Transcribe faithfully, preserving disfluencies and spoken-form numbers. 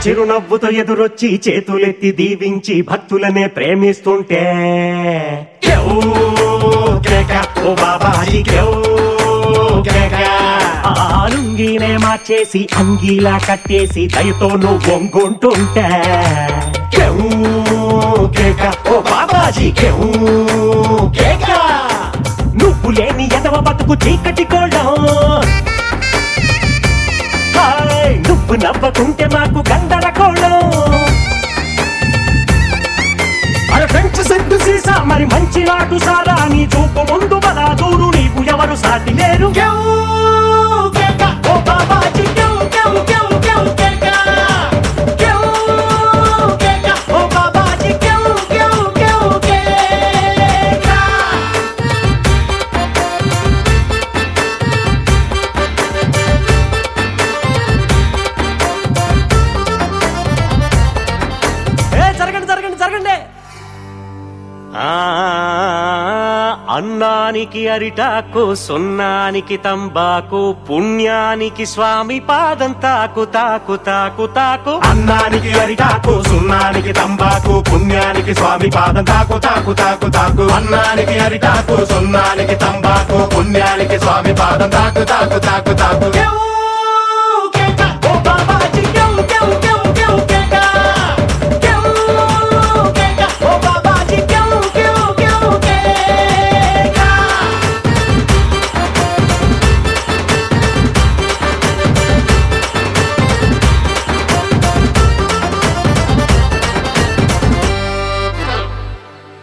చిరునవ్వుతో ఎదురొచ్చి చేతులెత్తి దీవించి భక్తులనే ప్రేమిస్తుంటే కేవ్ కేక ఓ బాబాజీ కేవ్ కేక. ఆలుంగినే మార్చేసి అంగీలా కట్టేసి దయతో నువ్వు వంగుంటుంటే కేవ్ కేక ఓ బాబాజీ కేవ్ కేక. నువ్వు లేని ఎదవ బతుకు చీకటి కోళ్ళం, నువ్వు నవ్వకుంటే మాకు గందరగోళం. అరే ఫ్రెంచ్ సెంటు సీసా మరి మంచి నాటు సారా, నీ చూపు ముందు బలా దూరు నీకు ఎవరు సాటి లేరు. ఓ బాబాజీ కేవ్ కేవ్ కేవ్ కేవ్ కేక. ఓ బాబాజీ కేవ్ కేవ్ కేవ్ కేక. జరగండి జరగండి జరగండి. అన్నానికి అరిటాకు, సున్నానికి తంబాకు, పుణ్యానికి స్వామి పాదం తాకు తాకు తాకు తాకు. అన్నానికి అరిటాకు, సున్నానికి తంబాకు, పుణ్యానికి స్వామి పాదం తాకు తాకు తాకు తాకు. అన్నానికి అరిటాకు, సున్నానికి తంబాకు, పుణ్యానికి స్వామి పాదం తాకు తాకు తాకు తాకు.